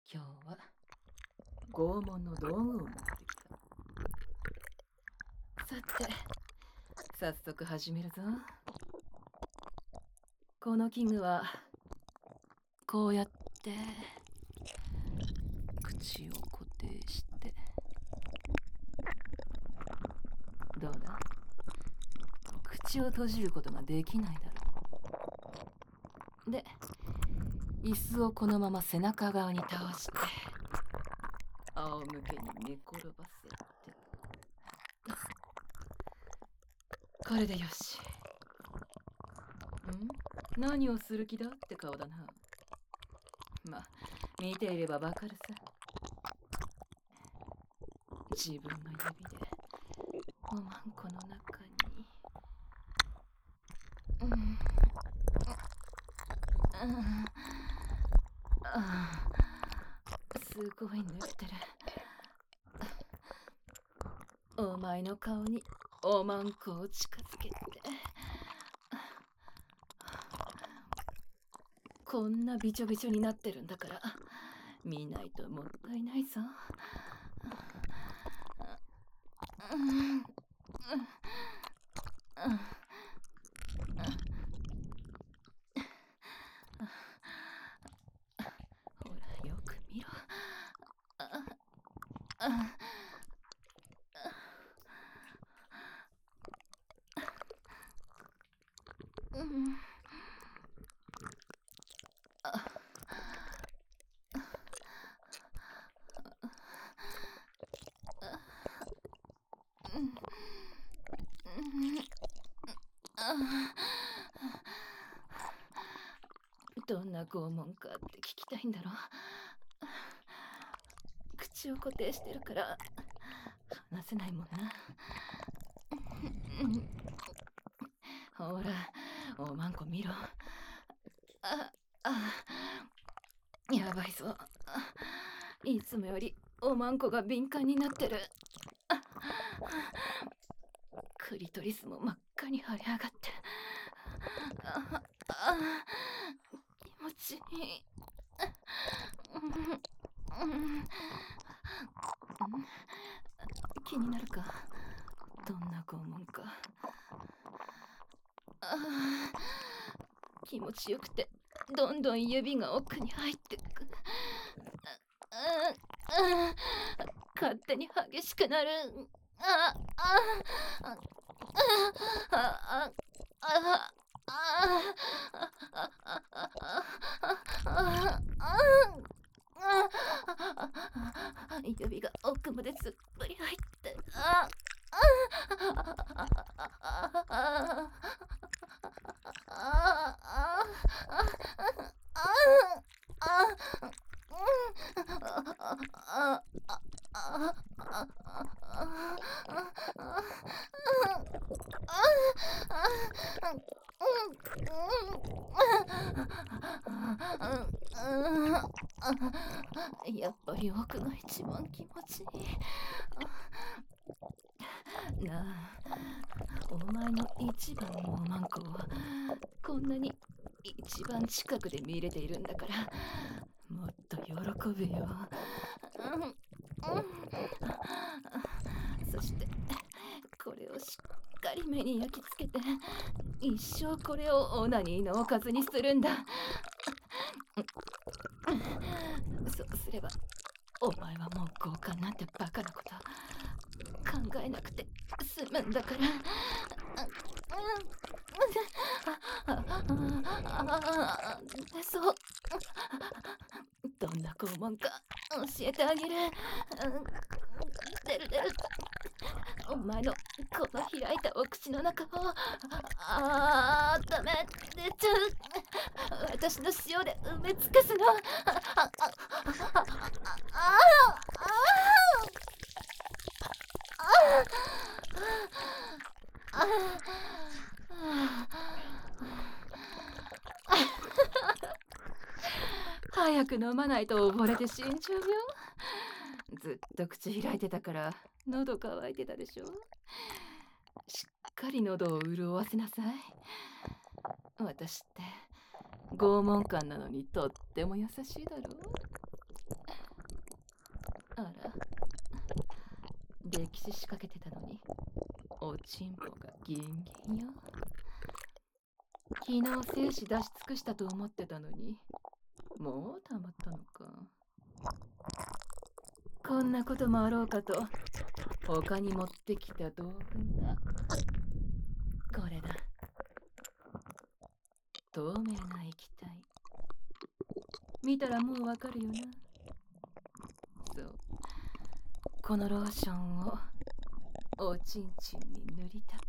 今日は拷問の道具を持ってきた。さて、早速始めるぞ。この器具はこうやって口を固定して、どうだ？口を閉じることができないだろう。で、椅子をこのまま背中側に倒して仰向けに寝転ばせて、これでよし。何をする気だって顔だな。まあ、見ていればわかるさ。自分の指でおまんこの中にすごい塗ってる。お前の顔におまんこを近づけて、こんなびちょびちょになってるんだから見ないともったいないぞ。ほらよく見ろ。どんな拷問かって聞きたいんだろ。口を固定してるから話せないもんな。ほら、おまんこ見ろ。やばいぞ。いつもよりおまんこが敏感になってる。クリトリスも真っ赤に腫れ上がって。気持ちいい。気になるか？どんな拷問か。気持ちよくてどんどん指が奥に入ってく。勝手に激しくなる。指が奥まですっぽり入って。やっぱり奥が一番気持ちいい。なあ、お前の一番のおまんこをこんなに一番近くで見れているんだから、もっと喜べよ。そしてこれをしっかり目に焼き付けて、一生これをオナニーのおかずにするんだ。そうすればお前はもう強姦なんてバカなこと考えなくて済むんだから。そう、どんな拷問か教えてあげる。出る。お前のこの開いたお口の中をダメ出ちゃう。私の塩で埋め尽くすの。早く飲まないと溺れて死んじゃうよ。ずっと口開いてたから喉乾いてたでしょ。しっかり喉を潤わせなさい。私って拷問官なのにとっても優しいだろう。 歴史仕掛けてたのに、おちんぽがギンギンよ。昨日精子出し尽くしたと思ってたのに、もうたまったのか。こんなこともあろうかと、他に持ってきた道具がこれだ。透明な液体。見たらもうわかるよな。そう、このローションをおちんちんに塗りたく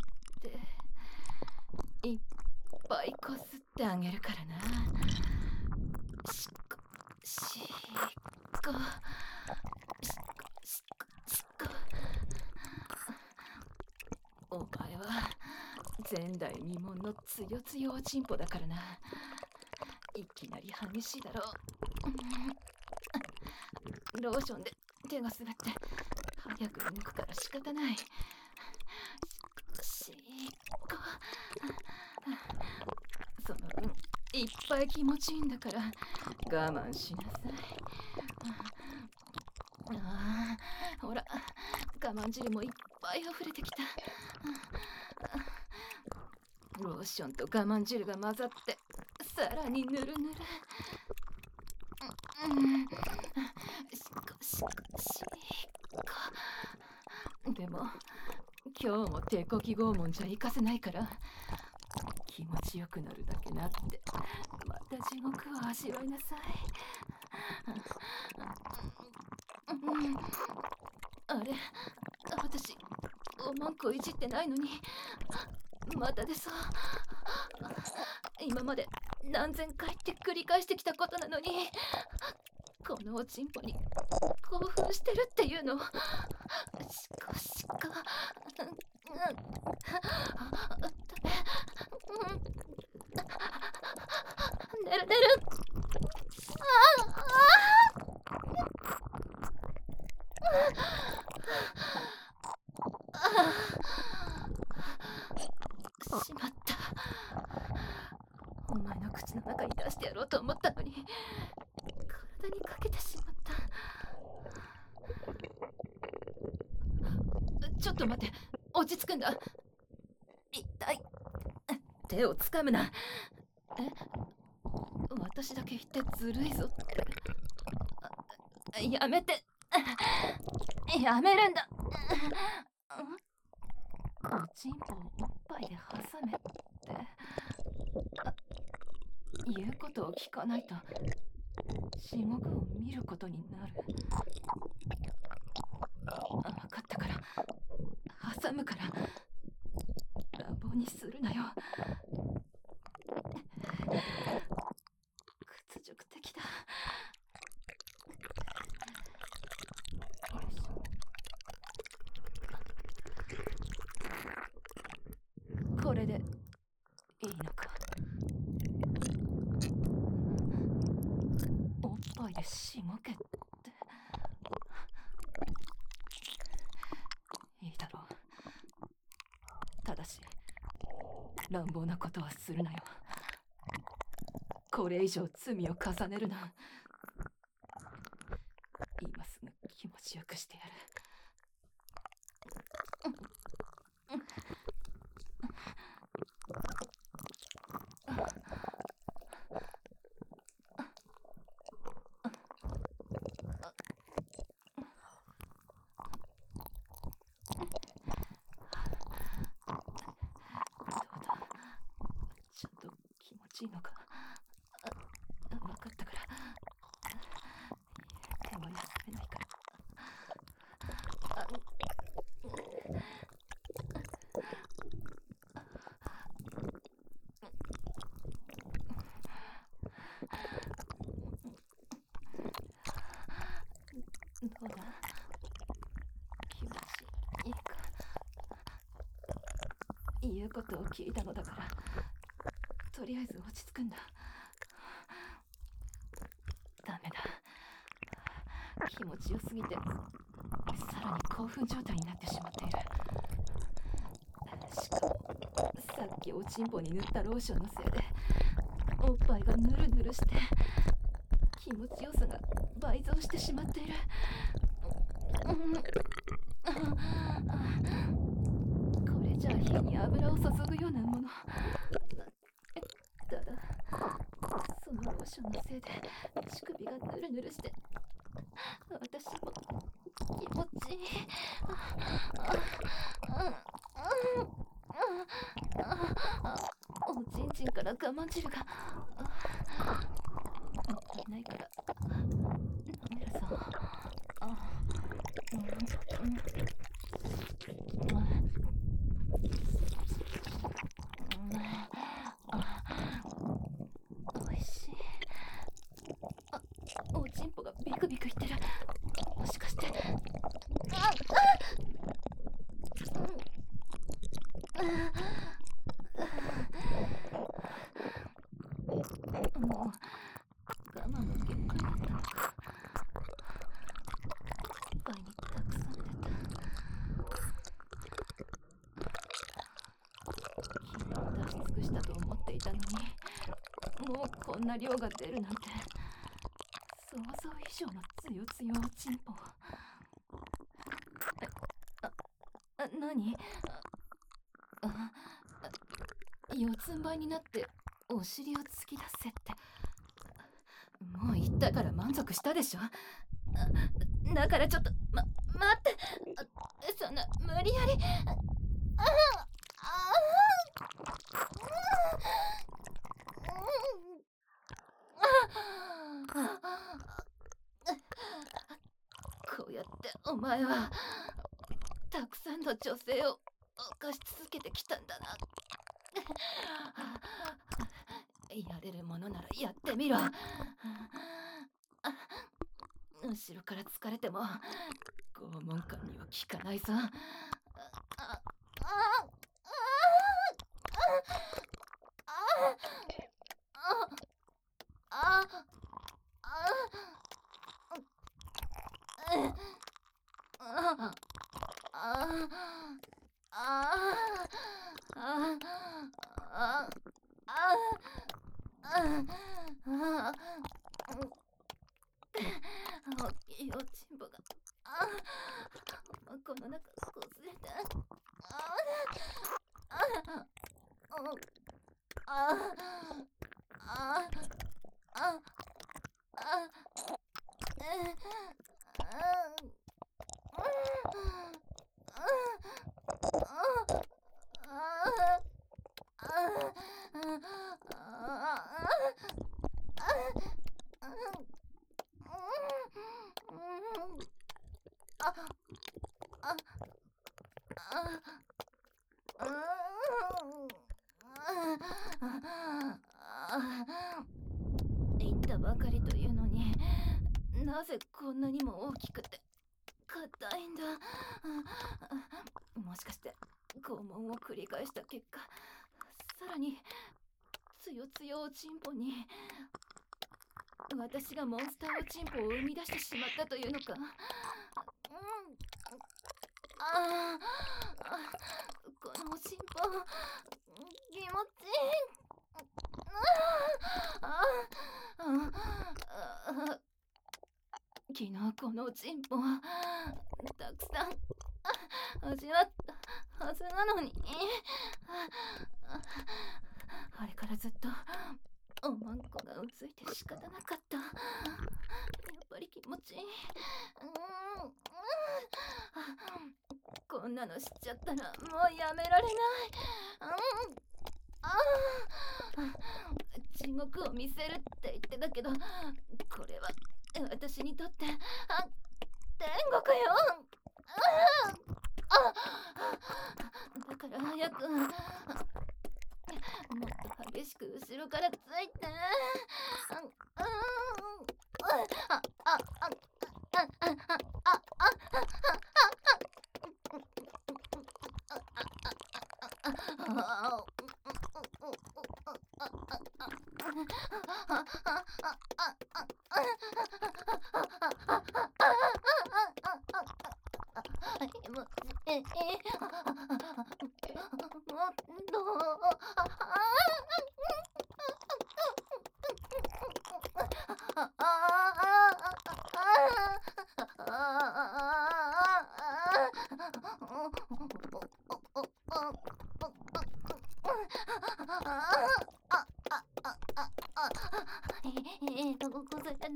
っていっぱいこすってあげるからな。しっこしっこしっこしっこしっこ。お前は前代未聞のつよつよおちんぽだからな。いきなり激しいだろう。ローションで手が滑って早く抜くから仕方ない。しっこその分いっぱい気持ちいいんだから我慢しなさい。ああ、ほら我慢汁もいっぱい溢れてきた。ローションと我慢汁が混ざってさらにぬるぬる。しこしこしこ。でも今日も手こき拷問じゃいかせないから気持ちよくなるだけなってまた地獄を味わいなさい。あれ、私おまんこいじってないのにまたでさ。今まで何千回って繰り返してきたことなのに、このおちんぽに興奮してるっていうの。しこしこ。寝る寝る。しまった。お前の口の中に出してやろうと思ったのに体にかけてしまった。ちょっと待って、落ち着くんだ。痛い。手をつかむな。私だけ言ってずるいぞって。やめて。やめるんだ。おちんぽをおっぱいで挟めって言うことを聞かないと地獄を見ることになる。分かったから挟むから乱暴にするなよ。屈辱的だ。これでいいのか。おっぱいでしごけっていいだろう。ただし乱暴なことはするなよ。これ以上罪を重ねるな。今すぐ気持ちよくしてやる。ちゃんと気持ちいいのか。分かったから手は休めないから。どうだ、気持ちいいか。言うことを聞いたのだからとりあえず落ち着くんだ。ダメだ、気持ちよすぎてさらに興奮状態になってしまっている。しかもさっきおちんぽに塗ったローションのせいでおっぱいがヌルヌルして気持ちよさが倍増してしまっている。 これじゃあ火に油を注ぐようなもの。ただそのローションのせいで乳首がヌルヌルして私も気持ちいい。おちんちんから我慢汁がもったいないから飲めるぞ。おいしい。おちんぽがビクビクいってる。もしかしてもう我慢の限界だったのか。いっぱいにたくさん出た。昨日出し尽くしたと思っていたのに、もうこんな量が出るなんて。想像以上のつよつよおちんぽ。何？四つん這いになってお尻を突き出せって。もう言ったから満足したでしょ。だからちょっと待って。そんな無理やり。こうやってお前はたくさんの女性を犯し続けてきたんだな。やれるものならやってみろ。後ろから疲れても拷問官には効かないぞ。大きいおちんぽがこの中こすれて言ったばかりというのに、なぜこんなにも大きくて硬いんだ。もしかして拷問を繰り返した結果、さらにつよつよおちんぽに私がモンスターおちんぽを生み出してしまったというのか。このおちんぽ気持ちいい。昨日このおちんぽたくさん味わったはずなのに。あれからずっとおまんこがうずいて仕方なかった。やっぱり気持ちいい。こんなのしちゃったらもうやめられない。地獄を見せるって言ってたけど、これは私にとって天国よ。だから早くもっと激しく後ろからついて。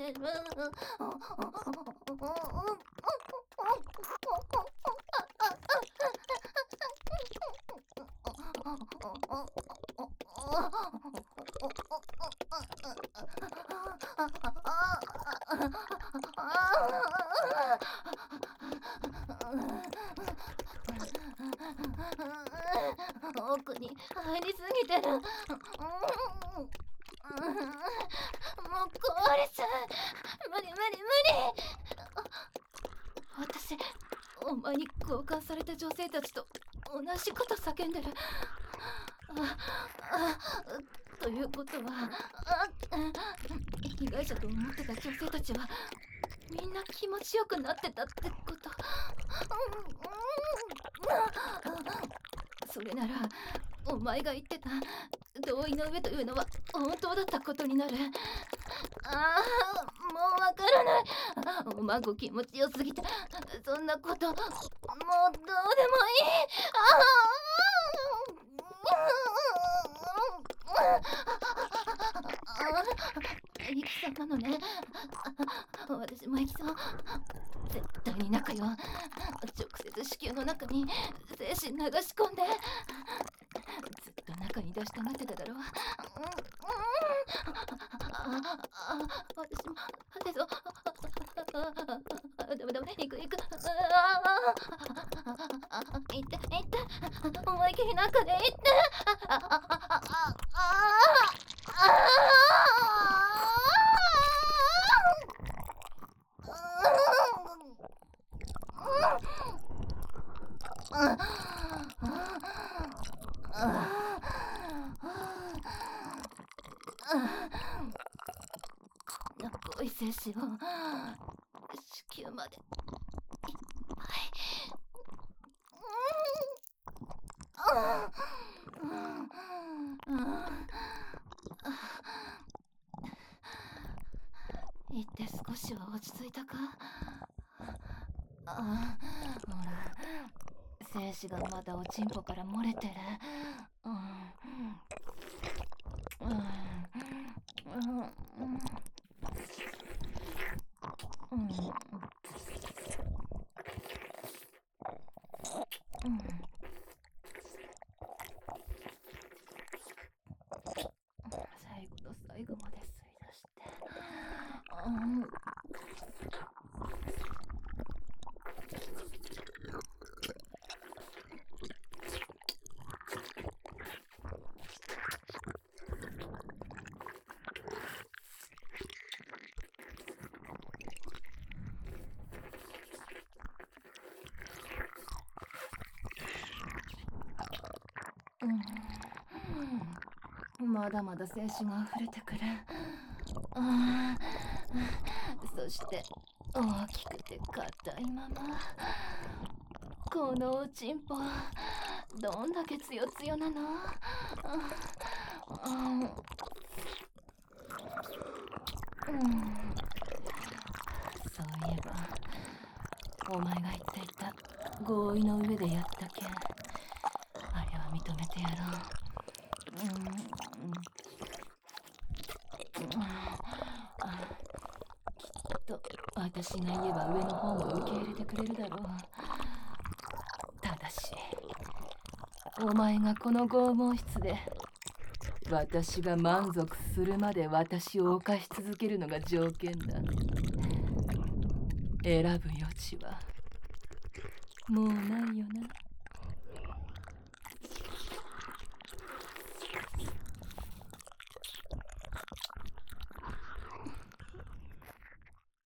奥に入りすぎてる。もう壊れちゃう。無理。 私、お前に交換された女性たちと同じこと叫んでる。ということは、被害者と思ってた女性たちはみんな気持ちよくなってたってこと。それならお前が言ってた同意の上というのは本当だったことになる。 もうわからない。おまんこ気持ちよすぎて、そんなこともうどうでもいい。 イキさんなのね。私もイキさん。絶対に中よ。直接子宮の中に精子流し込んで。ずっと中に出したがってただろう。私も出そう。ダメ行く。いって思いっきり中でいって。濃い精子を子宮までいっぱい。行って少しは落ち着いたか。ほら、精子がまだおちんぽから漏れてる。最後の最後まで吸い出して。まだまだ精子が溢れてくる。そして大きくて硬いまま。このおちんぽどんだけつよつよなの。そういえばお前が言っていた合意の上でやった件、あれは認めてやろう。きっと私が言えば上の方も受け入れてくれるだろう。ただしお前がこの拷問室で私が満足するまで私を犯し続けるのが条件だ。選ぶ余地はもうないよな。